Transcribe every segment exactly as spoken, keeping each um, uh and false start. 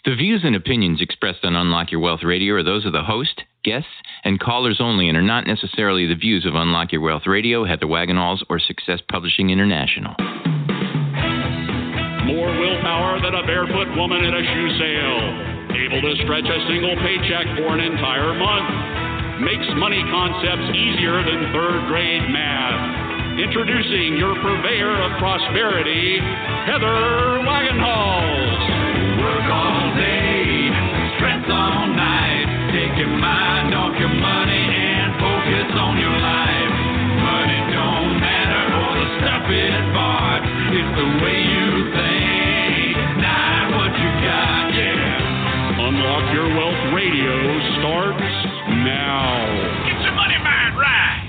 The views and opinions expressed on Unlock Your Wealth Radio are those of the host, guests, and callers only and are not necessarily the views of Unlock Your Wealth Radio, Heather Wagenhals, or Success Publishing International. More willpower than a barefoot woman at a shoe sale. Able to stretch a single paycheck for an entire month. Makes money concepts easier than third grade math. Introducing your purveyor of prosperity, Heather Wagenhals. Work all day, stress all night. Take your mind off your money and focus on your life. Money don't matter or the stuff it bought. It's the way you think, not what you got, yeah. Unlock Your Wealth Radio starts now. Get your money mind right.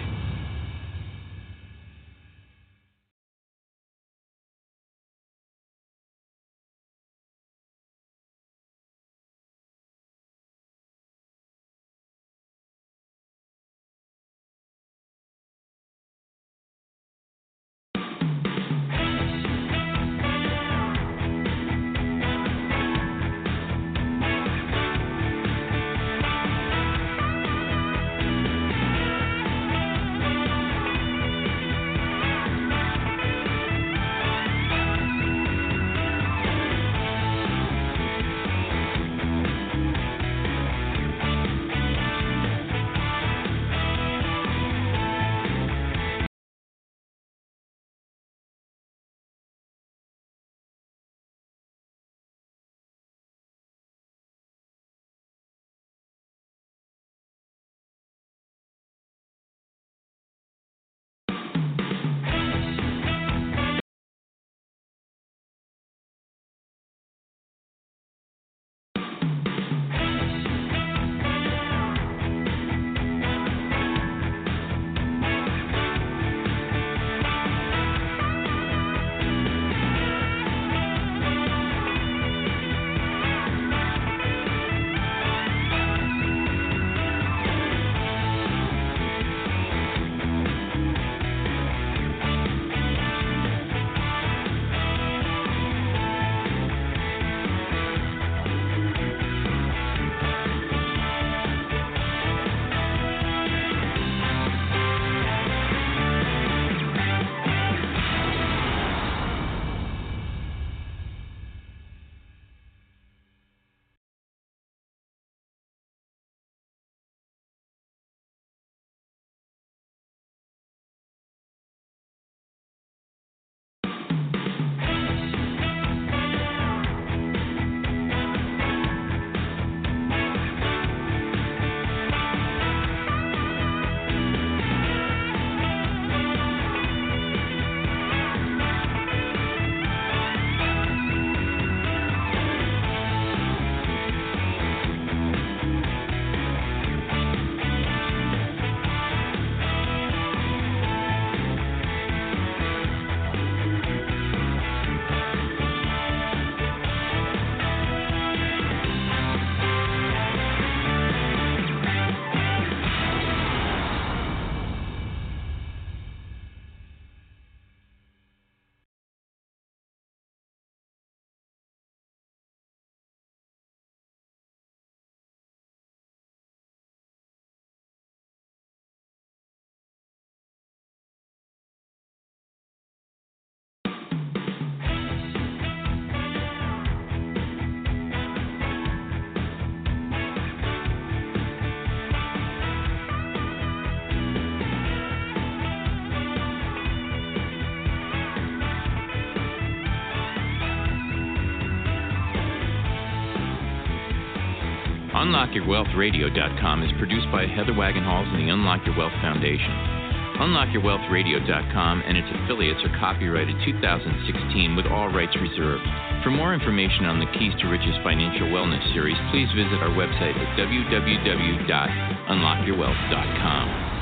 Unlock Your Wealth Radio dot com is produced by Heather Wagenhals and the Unlock Your Wealth Foundation. Unlock Your Wealth Radio dot com and its affiliates are copyrighted two thousand sixteen with all rights reserved. For more information on the Keys to Riches Financial Wellness Series, please visit our website at w w w dot unlock your wealth dot com.